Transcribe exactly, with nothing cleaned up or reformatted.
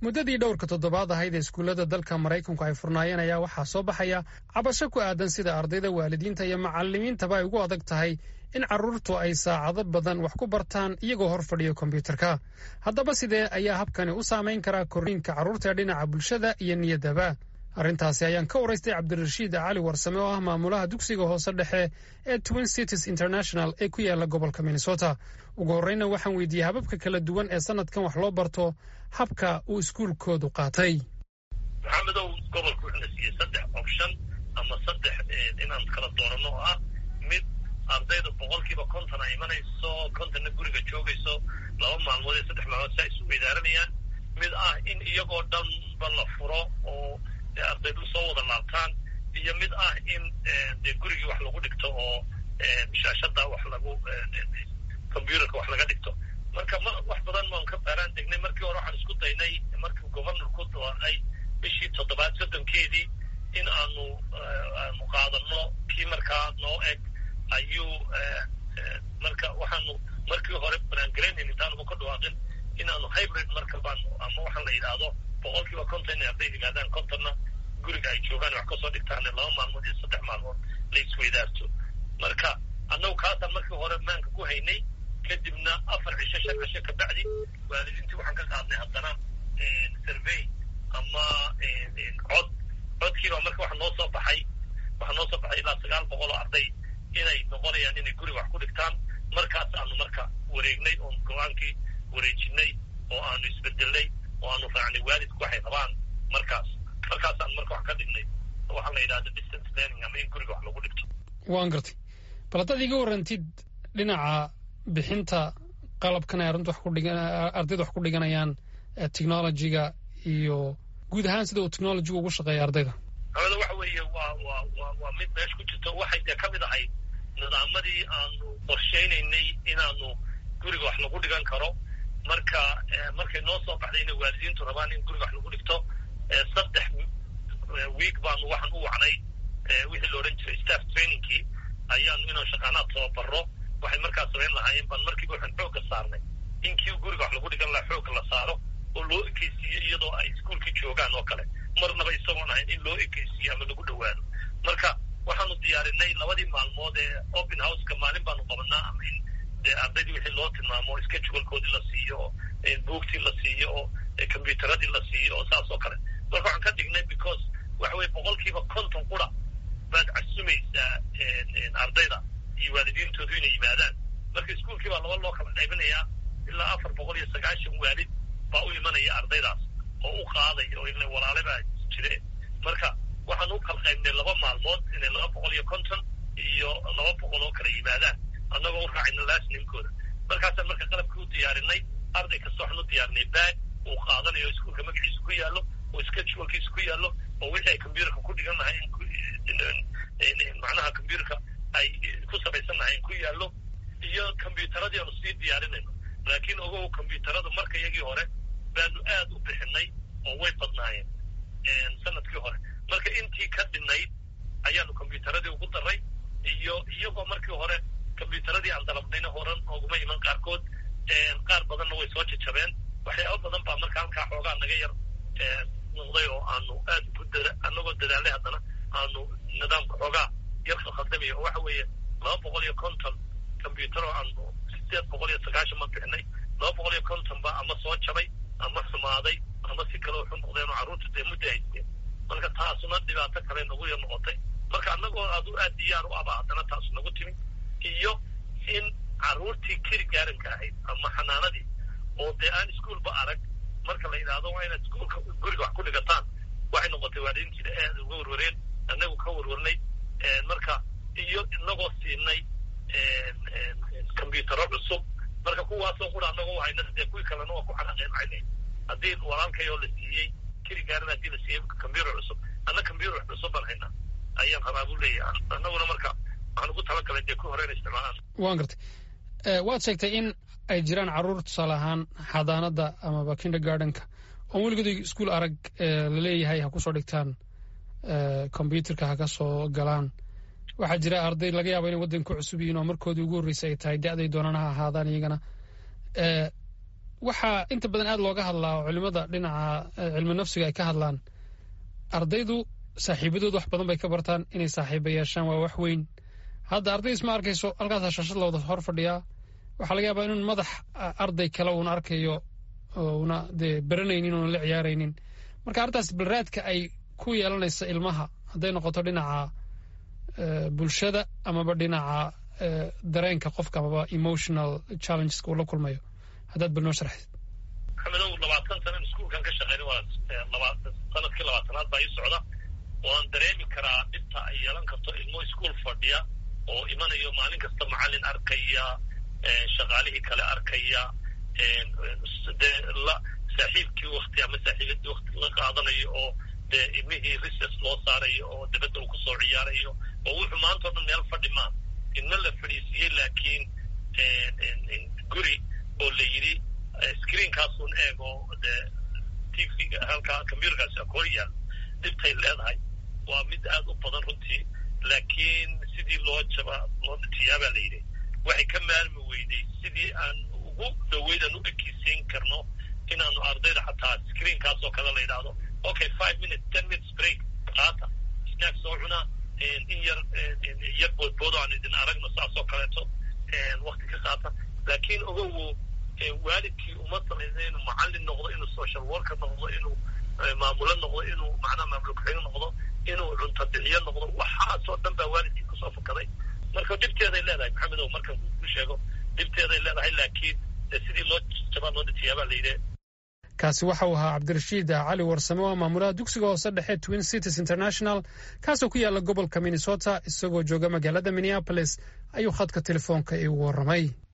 muddadii dhowrka toddobaad ahayd ee iskuullada dalka maraykanku ay furnaayeen ayaa waxaa soo baxaya cabasho ku aadan sida ardayda waalidiinta iyo macallimiintaba ay ugu adag tahay in carruurtu ay saacado badan wax ku bartaan iyagoo hor fadhiyo kombyuutarka. haddaba sidee ayaa habkani u saamayn karaa korriinka carruurta ee dhinaca bulshada iyo niyaddaba? arrintaasi ayaan ka waraystay cabdirashiid cali warsame oo ah maamulaha dugsiga hoose dhexe ee Twin Cities International ee ku yaala gobolka Minnesota. ugu horreyna waxaan weydiiyey hababka kala duwan ee sanadkan wax loo barto habka uu iskuulkoodu qaatay. maxamedow, gobolku wuxuuna siiyey saddex option ama saddex inaan kala doorano oo ah mid ardayda boqolkiiba konton ay imanayso, kontonna guriga joogayso laba maalmood iyo saddex maalmood saa isu weydaaranayaan. mid ah in iyagoo dhanba la furo oo ardaydu soo wada laabtaan, iyo mid ah in dee gurigii wax lagu dhigto oo shaashada wax lagu combyuutarka wax laga dhigto. marka wax badan maan ka baaraan degnay. markii hore waxaan isku daynay markii governorku doonay bishii toddobaad soddonkeedii in aanu aanu qaadano kii markaa noo eg ayuu marka waxaanu markii hore banaangaraynayna intaanaba ka dhawaaqin in aanu hybrid marka baanu ama waxaa la yidhaahdo boqolkiiba konton inay arday yimaadaan, kontonna guriga ay joogaan wax kasoo dhigtaan laba maalmood iyo saddex maalmood la isweydaarto. marka annagu kaasaan markii hore maanka ku haynay. kadibna afar cisho shan cisho kabacdi waalidiintii waxaan ka qaadnay haddana survey ama cod codkiiba marka waxa noo soo baxay waxaa noo soo baxay ilaa sagaal boqol oo arday inay noqonayaan inay guriga wax ku dhigtaan. markaas aanu marka wareegnay oon go-aankii wareejinay oo aanu isbedelnay oo aanu raacnay waalidku waxay rabaan. markaas markaasaan marka wax ka dhignay waxaa la yidhahda distance learning ama in guriga wax lagu dhigto. waan gartay. bal haddaad iga warrantid dhinaca bixinta qalabkan ay arrintu wax ku dhigan ardayda wax ku dhiganayaan technology-ga iyo guud ahaan sida uu technology-gu ugu shaqeeya ardayda. hawada waxa weeye waa waa waa waa mid meesha ku jirto. waxay dee ka mid ahayd nidaamadii aanu qorshaynaynay inaanu guriga wax lagu dhigan karo. marka markay noo soo baxday inay waalidiintu rabaan in guriga wax lagu dhigto, saddex week baanu waxaan u wacnay wixii la odhan jiray staff trainingkii ayaanu inaan shaqaanaad tababaro. waxay markaas samayn lahaayeen baan markiiba waxaan xoogga saarnay in kii guriga wax lagu dhigan lahaa xoogga la saaro oo loo ekeysiiyo iyadoo ay iskuulkii joogaan oo kale, marnaba isagoon ahayn in loo ekeysiiyo ama lagu dhowaado. marka waxaanu diyaarinay labadii maalmood ee open houseka maalin baanu qabanaa ama in dee ardaydii wixii loo tilmaamo schedulkoodii la siiyo oo buugtii la siiyo oo combyuutaradii la siiyo oo saas oo kale. marka waxaan ka dhignay because waxa weye boqolkiiba konton qura baad casumaysaa ardayda iyo waalidiintoodu inay yimaadaan. marka iskuulkii baa laba loo kala qaybinayaa ilaa afar boqol iyo sagaashan waalid baa u imanaya ardaydaas oo u qaaday oo ila walaale baa jireen. marka waxaan u kala qaybnay laba maalmood inay laba boqol iyo konton iyo laba boqol oo kala yimaadaan annagoo u raacayna laasninkooda. markaasaan marka qalabkii u diyaarinay. arday kasta waxaan u diyaarinay baag uu qaadanayo iskuulka magaciisa ku yaallo oo schedulkiisa ku yaallo oo wixii ay combyuutarka ku dhigan lahayn macnaha combyuutarka ay ku samaysan lahayn ku yaallo iyo combyuutaradii aanu sii diyaarinayno. laakiin ogow combyuutaradu marka iyagii hore baanu aad u bixinay oo way badnaayeen sanadkii hore. marka intii ka dhinayd ayaanu combyuutaradii ugu daray iyo iyagoo markii hore combyuutaradii aan dalabnayna horan ooguma iman qaarkood. qaar badanna way soo jajabeen. waxyaaba badan baa marka halkaa xoogaa naga yar noqday oo aanu aad ku dada annagoo dadaalay haddana aanu nidaamka xoogaa yar khaldamaya oo waxa weeye laba boqol iyo konton combyuutar oo aanu sideed boqol iyo sagaashan ma bixinay. laba boqol iyo konton ba ama soo jabay ama xumaaday ama si kale waxu noqdeen oo carruurta dee muddo haysteen. marka taasuna dhibaato kale nagu yar noqotay. marka annagoo adu aad diyaar u aba haddana taas nagu timid iyo in carruurtii keli gaaranka ahayd ama xanaanadii oo dee aan iskuolba arag marka la yidhaahdo waa inaad iskuolka guriga wax ku dhigataan waxay noqotay waalidiintiina aad uga warwareen, annagu ka warwarnay. marka iyo inagoo siinay combyuutaro cusub. marka kuwaasoo qura annagoo hayna dee kuwii kalena waa ku xanaaqeynayna haddii walaalkayoo la siiyey keli gaaran haddii la siiyey combyuutar cusub anna combyuutar cusub baan haynaa ayaan rabaa buu leeyahay. annaguna marka waxaan ugu talagalay dee ku hore ina isticmaalaan. waan gartay. waad sheegtay in ay jiraan carruur tusaale ahaan xadaanada amaba kindergardenka oon weligood iskuol arag laleeyahay ha kusoo dhigtaan combyuutarka ha ka soo galaan. waxaa jira arday laga yaabo inay waddanka ku cusub yihiin oo markoodii ugu horreysay ay tahay da-day doonaan ha ahaadaan iyagana. waxaa inta badan aad looga hadlaa oo culimada dhinaca cilmi nafsiga ay ka hadlaan ardaydu saaxiibadood wax badan bay ka bartaan inay saaxiiba yeeshaan waa wax weyn. hadda arday isma arkayso halkaasa shashad looda hor fadhiyaa waxaa laga yaabaa inuu madax arday kale uuna arkayo una dee baranaynin uuna la ciyaaraynin. marka arrintaas balraadka ay ku yeelanaysa ilmaha hadday noqoto dhinaca bulshada amaba dhinaca dareenka qofka amaba emotional challengeska uu la kulmayo haddaad bal noo sharaxid. maxamedow labaatan sanan iskuulkan ka shaqeynay waa sanadkii labaatanaad baa ii socda waan dareemi karaa dhibta ay yeelan karto ilmo iskuul fadhiya oo imanayo maalin kasta macallin arkaya shaqaalihii kale arkaya saaxiibkii wakti ama saaxiibadii wakti la qaadanayo oo dee ilmihii reses loo saarayo oo dabadda uu kusoo ciyaarayo oo wuxuu maanta o dhan meel fadhi maa ilmo la fadhiisiiyey laakiin guri oo la yidhi screenkaasun eego dee tvga halkaa computerkaasi akor yaal dhibtay leedahay waa mid aad u badan runtii. laakiin sidii loo jaba loo dhatiyaabaa la yidhi waxay ka maalmi weyday sidii aan ugu dhaweyd aan u ekeysiin karno inaanu ardayda xataa screenkaas oo kale la yidhaahdo okay five minutes ten minutes break qaata snack soo cuna in yar yar boodboodo aan idin aragno saas oo kaleeto wakti ka qaata. laakiin ogowo waalidkii uma samayna inuu macallin noqdo inuu social worker noqdo inuu maamulo noqdo inuu macnaha maamul ku-xigeen noqdo inuu cunto bixiyo noqdo waxaasoo dhan baa waalidkii kusoo fakaday. marka dhibteeday leedahay maxamedow markan ku sheego dhibteeday leedahay laakiin sidii loo jabaa loo dhatiyaabaa la yidhi. kaasi waxa uu ahaa cabdirashiid cali warsame oo maamulaha dugsiga hoose dhexe Twin Cities International kaasoo ku yaala gobolka Minnesota isagoo jooga magaalada Minneapolis ayuu khadka telefoonka iigu warramay.